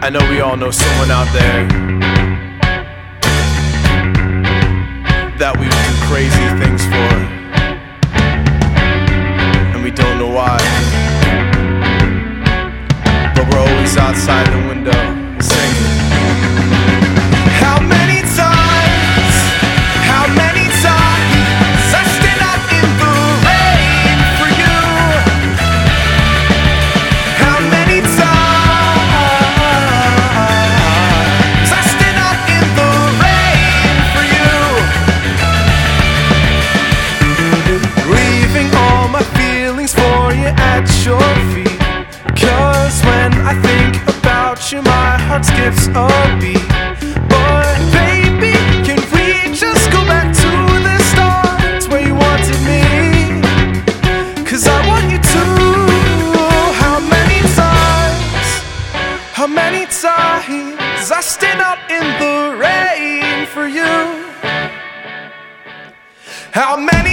I know we all know someone out there that we would do crazy things for, and we don't know why, but we're always outside the window singing. How many times, how many times I stand out in the rain for you? How many times I stand out in the rain for you? Leaving all my feelings for you at your feet. 'Cause when I think about you, my heart skips a beat. But baby, can we just go back to the start where you wanted me? 'Cause I want you to. How many times I stand out in the rain for you? How many